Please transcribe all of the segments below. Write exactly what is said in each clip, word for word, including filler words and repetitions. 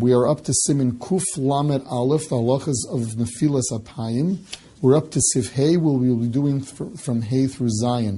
We are up to Siman Kuf Lamed Aleph, the halachas of Nefilas Apayim. We're up to Sif Hey, we'll be doing from Hey through Zion.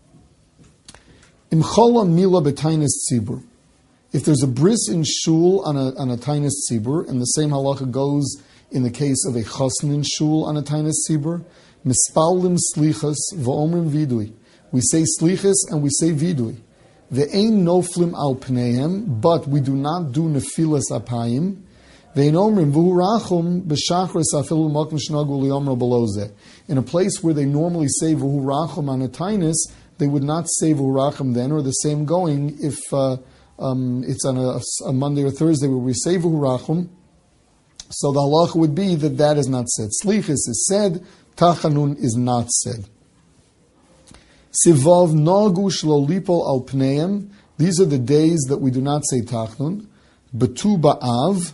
Imchola Mila B'Tainis Tzibur. If there's a bris in shul on a, on a Tainis Tzibur, and the same halacha goes in the case of a chasn in shul on a Tainis Tzibur, Mispaulim Slichas V'omrim Vidui. We say Slichas and we say Vidui. Ve'ein noflim al pneihem, but we do not do nefilas apayim. Ve'ein omrim v'hu rachum b'shachris afilu makom shnagu liyomra below zeh. In a place where they normally say v'hu rachum on a tainis, they would not say v'hu rachum then, or the same going if uh, um, it's on a, a Monday or Thursday where we say v'hu rachum. So the halacha would be that that is not said. Slichis is said, tachanun is not said. Sivav nagu shlo lipol al pneim. These are the days that we do not say tachnun. Betu ba'av,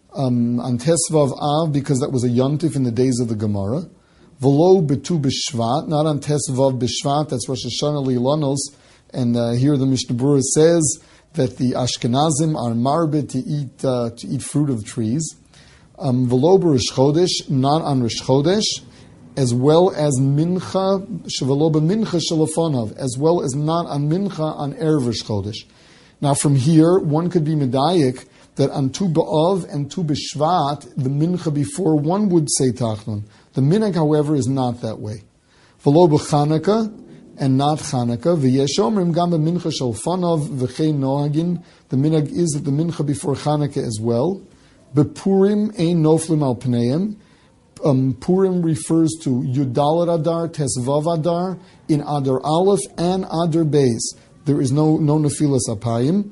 um, on tesvav av, because that was a yontif in the days of the Gemara. Velo betu b'shvat, not on tesvav b'shvat, that's Rosh Hashanah li'lanos. And uh, here the Mishnah Berurah says that the Ashkenazim are marbit to eat uh, to eat fruit of trees. Um, Velo b'Rosh Chodesh, not on Rosh Chodesh. As well as mincha, shevelo b'mincha shalafonav, as well as not on mincha on erev Rosh Chodesh. Now from here, one could be medayik that on Tu B'Av and Tu B'Shvat, the mincha before, one would say tachnun. The minhag, however, is not that way. V'lo b'Chanukah and not Chanukah. V'yesh omrim gam b'mincha shalafonav v'chein nohagin. The minhag is that the mincha before Chanukah as well. B'Purim ein noflim al pneim. Um, Purim refers to Yudalat Adar, Tesvav Adar, in Adar Aleph and Adar Beis. There is no no Nefilas Apayim.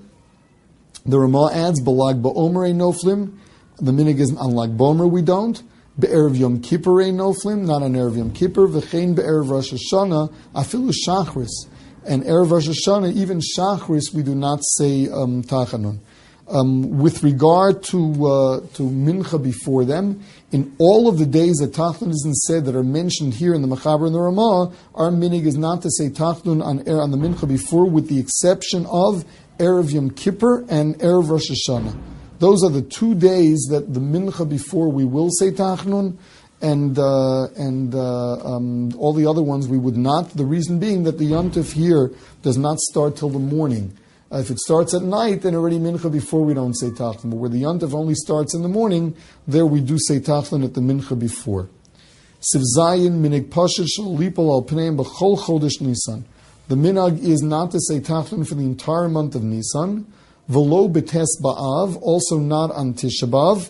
The Ramah adds, Balag Ba'omer ein Noflim. The minig is on Lag B'omer we don't. Be'erev Yom Kippur ein Noflim, not on Erev Yom Kippur. V'chein Be'erev Rosh Hashanah, Afilu Shachris. And Erev Rosh Hashanah, even Shachris, we do not say um, Tachanun. Um, with regard to uh, to mincha before them, in all of the days that tachnun isn't said that are mentioned here in the Mechaber and the Ramah, our minig is not to say tachnun on on the mincha before, with the exception of Erev Yom Kippur and Erev Rosh Hashanah. Those are the two days that the mincha before we will say tachnun, and uh, and uh, um, all the other ones we would not. The reason being that the yontif here does not start till the morning. Uh, if it starts at night, then already mincha before we don't say tachlin. But where the yontif only starts in the morning, there we do say tachlin at the mincha before. Siv Zayin minig pashut shel lipol al pneim b'chol chodesh Nisan. The minhag is not to say tachlin for the entire month of Nisan. V'lo b'tes ba'av, also not on Tisha B'av.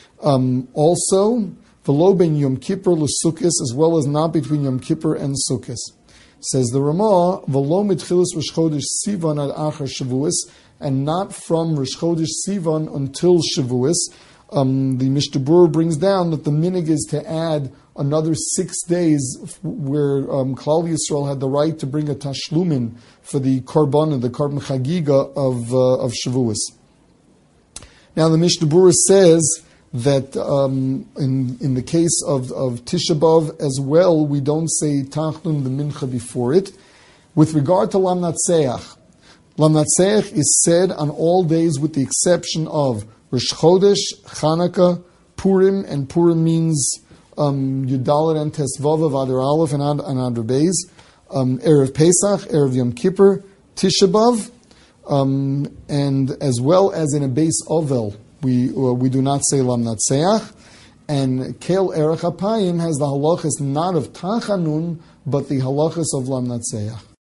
Um, also, v'lo ben Yom Kippur l'Sukkos, as well as not between Yom Kippur and Sukkos. Says the Ramah, V'lo mitchilas Rosh Chodesh Sivan ad achar Shavuos, and not from Rosh Chodesh Sivan until Shavuos. Um, the Mishnah Berurah brings down that the minig is to add another six days where um, Klal Yisrael had the right to bring a tashlumin for the korban, the korban chagiga of uh, of Shavuos. Now the Mishnah Berurah says that um, in in the case of, of Tisha B'Av as well, we don't say Tachnun the Mincha before it. With regard to Lam Natseach, Lam Natseach is said on all days with the exception of Rosh Chodesh, Chanukah, Purim, and Purim means um, Yudalet and Tesvav of Adar Aleph and Ad, and Adar Beis, um, Erev Pesach, Erev Yom Kippur, Tisha B'Av, um, and as well as in a Beis Ovel, We uh, we do not say Lam Natseach, and Kel Erech Apayim has the halachas not of Tachanun, but the halachas of Lam Natseach.